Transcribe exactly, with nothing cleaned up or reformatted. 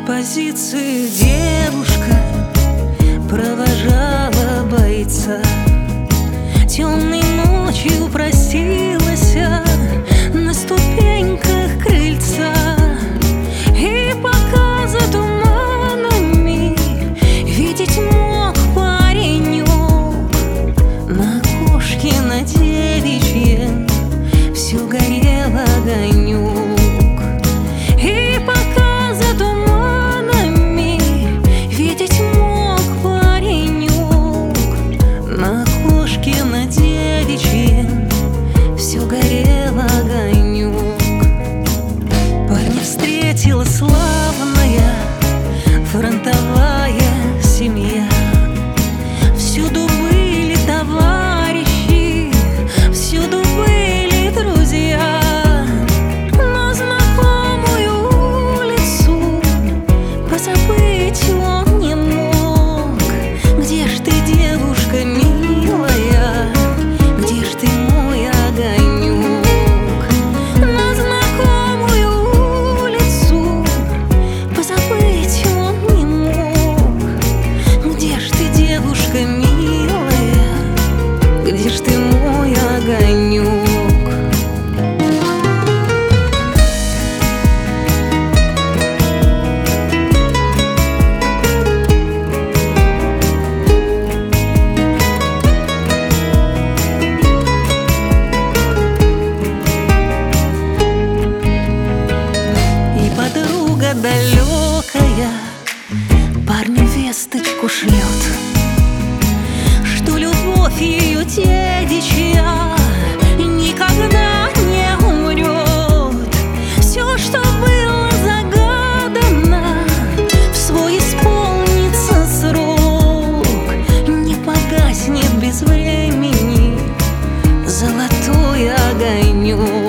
позиции девушка провожала бойца. Темной ночью просилась на ступеньках крыльца, и пока за туманами видеть мог паренек, на окошке на девичьем все горел огонек. И пока за туманами видеть мог паренек, на окошке на девичьем все горел огонек. Парня встретила славная фронтовая семья. Всюду были товарищи, всюду были друзья. Но знакомую улицу позабыть он не мог. Где ж ты, девушка милая, где ж ты, мой огонек? На знакомую улицу позабыть он не мог. Где ж ты, девушка милая, где ж ты, мой огонек? И подруга далекая парню весточку шлет, что любовь ее девичья никогда не умрет. Все, что было загадано, в свой исполнится срок, не погаснет без времени золотой огонек.